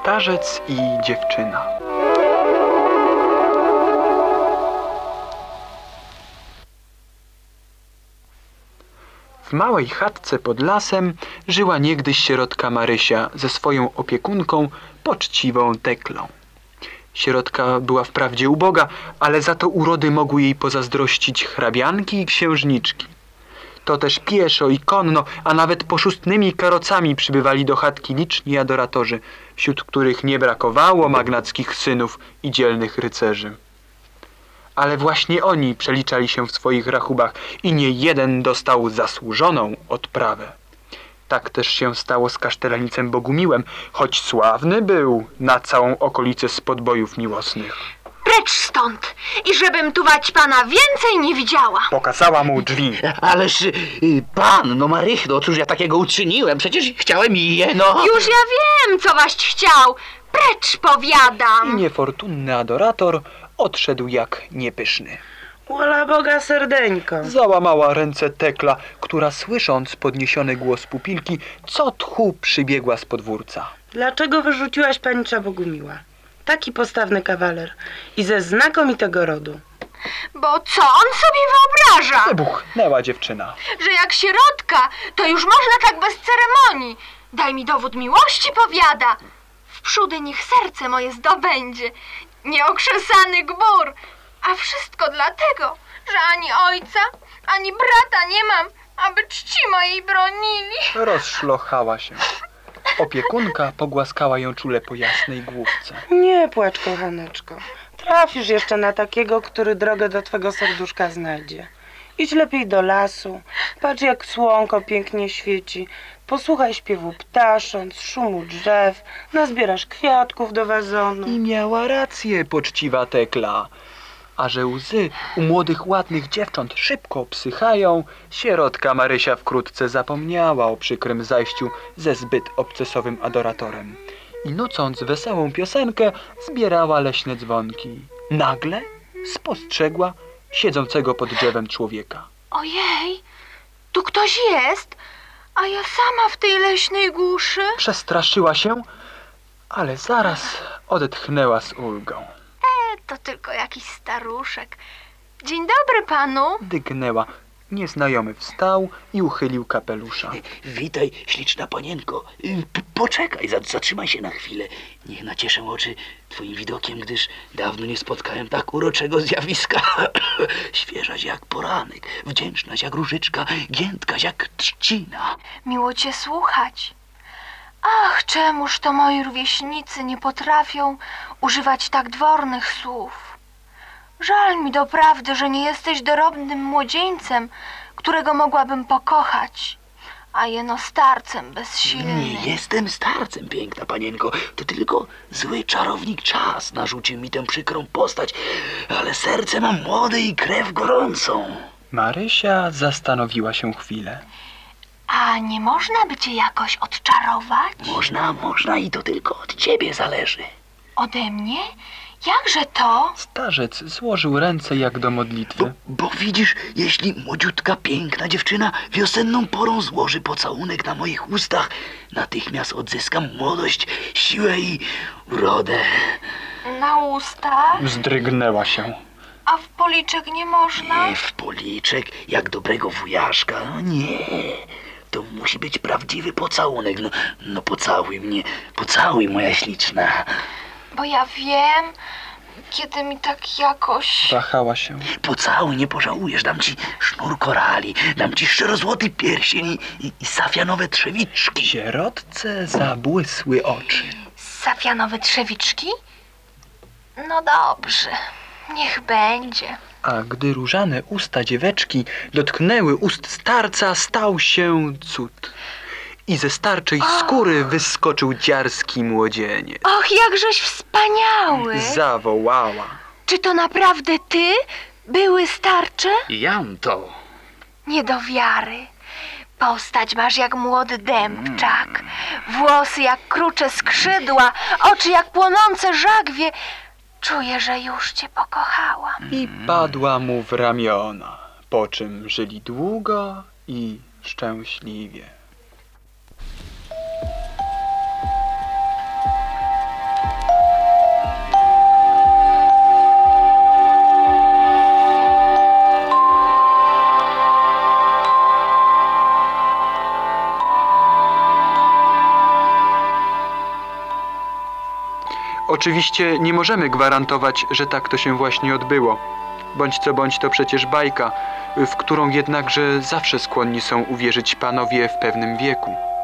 Starzec i dziewczyna. W małej chatce pod lasem żyła niegdyś sierotka Marysia ze swoją opiekunką, poczciwą Teklą. Sierotka była wprawdzie uboga, ale za to urody mogły jej pozazdrościć hrabianki i księżniczki. To też pieszo i konno, a nawet poszustnymi karocami przybywali do chatki liczni adoratorzy, wśród których nie brakowało magnackich synów i dzielnych rycerzy. Ale właśnie oni przeliczali się w swoich rachubach i nie jeden dostał zasłużoną odprawę. Tak też się stało z kasztelanicem Bogumiłem, choć sławny był na całą okolicę z podbojów miłosnych. Precz stąd i żebym tu pana więcej nie widziała. Pokazała mu drzwi. Ależ panno Marychno, cóż ja takiego uczyniłem? Przecież chciałem Już ja wiem, co waś chciał. Precz, powiadam. I niefortunny adorator odszedł jak niepyszny. Wola Boga serdeńko. Załamała ręce Tekla, która słysząc podniesiony głos pupilki, co tchu przybiegła z podwórca. Dlaczego wyrzuciłaś panicza Bogumiła? Taki postawny kawaler i ze znakomitego rodu. Bo co on sobie wyobraża? Wybuchnęła dziewczyna. Że jak sierotka, to już można tak bez ceremonii. Daj mi dowód miłości, powiada. Wprzódy niech serce moje zdobędzie. Nieokrzesany gbur. A wszystko dlatego, że ani ojca, ani brata nie mam, aby czci mojej bronili. Rozszlochała się. Opiekunka pogłaskała ją czule po jasnej główce. Nie płacz, kochaneczko. Trafisz jeszcze na takiego, który drogę do twego serduszka znajdzie. Idź lepiej do lasu. Patrz, jak słonko pięknie świeci. Posłuchaj śpiewu ptasząt, szumu drzew. Nazbierasz kwiatków do wazonu. I miała rację poczciwa Tekla. A że łzy u młodych, ładnych dziewcząt szybko obsychają, sierotka Marysia wkrótce zapomniała o przykrym zajściu ze zbyt obcesowym adoratorem. I nucąc wesołą piosenkę, zbierała leśne dzwonki. Nagle spostrzegła siedzącego pod drzewem człowieka. Ojej, tu ktoś jest, a ja sama w tej leśnej głuszy. Przestraszyła się, ale zaraz odetchnęła z ulgą. To tylko jakiś staruszek. Dzień dobry panu. Dygnęła. Nieznajomy wstał i uchylił kapelusza. Witaj, śliczna panienko. Poczekaj, zatrzymaj się na chwilę. Niech nacieszę oczy twoim widokiem, gdyż dawno nie spotkałem tak uroczego zjawiska. Świeżaś jak poranek, wdzięcznaś jak różyczka, giętkaś jak trzcina. Miło cię słuchać. Ach, czemuż to moi rówieśnicy nie potrafią używać tak dwornych słów. Żal mi doprawdy, że nie jesteś dorobnym młodzieńcem, którego mogłabym pokochać, a jeno starcem bezsilnym. Nie jestem starcem, piękna panienko. To tylko zły czarownik czas narzucił mi tę przykrą postać, ale serce mam młode i krew gorącą. Marysia zastanowiła się chwilę. A nie można by cię jakoś odczarować? Można i to tylko od ciebie zależy. Ode mnie? Jakże to? Starzec złożył ręce jak do modlitwy. Bo widzisz, jeśli młodziutka, piękna dziewczyna wiosenną porą złoży pocałunek na moich ustach, natychmiast odzyskam młodość, siłę i urodę. Na usta? Wzdrygnęła się. A w policzek nie można? Nie w policzek, jak dobrego wujaszka. Nie, to musi być prawdziwy pocałunek. No pocałuj mnie, pocałuj, moja śliczna. Bo ja wiem, kiedy mi tak jakoś... Wahała się. Pocałuj, nie pożałujesz. Dam ci sznur korali, dam ci szczerozłoty pierścień i safianowe trzewiczki. Sierotce zabłysły oczy. Safianowe trzewiczki? No dobrze, niech będzie. A gdy różane usta dzieweczki dotknęły ust starca, stał się cud. I ze starczej skóry wyskoczył dziarski młodzieniec. Och, jakżeś wspaniały! Zawołała. Czy to naprawdę ty, były starcze? Jam to. Nie do wiary. Postać masz jak młody dębczak, włosy jak krucze skrzydła, oczy jak płonące żagwie. Czuję, że już cię pokochałam. I padła mu w ramiona, po czym żyli długo i szczęśliwie. Oczywiście nie możemy gwarantować, że tak to się właśnie odbyło. Bądź co bądź to przecież bajka, w którą jednakże zawsze skłonni są uwierzyć panowie w pewnym wieku.